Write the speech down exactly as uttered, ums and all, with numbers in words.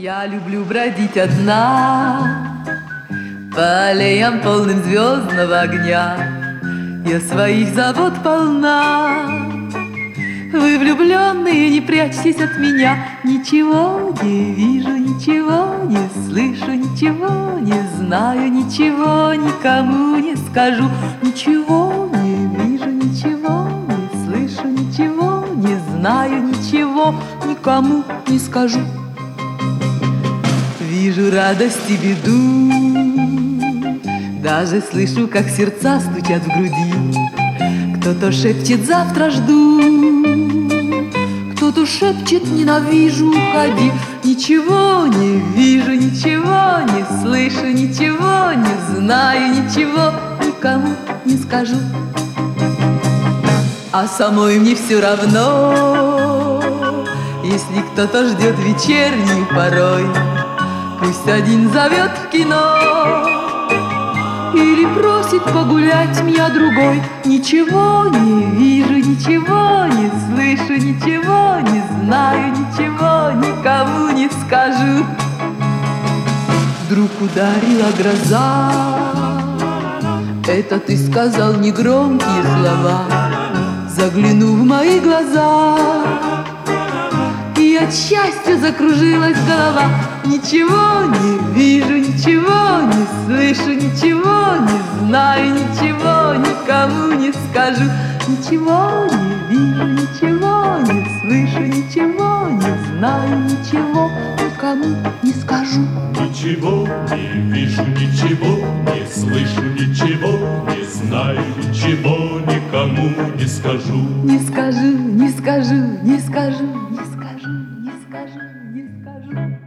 Я люблю бродить одна по аллеям, полным звездного огня. Я своих забот полна. Вы, влюбленные, не прячьтесь от меня. Ничего не вижу, ничего не слышу, ничего не знаю, ничего никому не скажу. Ничего не вижу, ничего не слышу, ничего не знаю, ничего никому не скажу. Вижу радость и беду, даже слышу, как сердца стучат в груди. Кто-то шепчет: завтра жду, кто-то шепчет: ненавижу, уходи. Ничего не вижу, ничего не слышу, ничего не знаю, ничего никому не скажу. А самой мне все равно, если кто-то ждет вечернюю порой. Пусть один зовет в кино или просит погулять меня другой. Ничего не вижу, ничего не слышу, ничего не знаю, ничего никому не скажу. Вдруг ударила гроза, это ты сказал негромкие слова. Заглянув в мои глаза, и от счастья закружилась голова. Ничего не вижу, ничего не слышу, ничего не знаю, ничего никому не скажу. Ничего не вижу, ничего не слышу, ничего не знаю, ничего никому не скажу. Ничего не вижу, ничего не слышу, ничего не знаю, ничего никому не скажу. Не скажу, не скажу, не скажу, не скажу, не скажу, не скажу.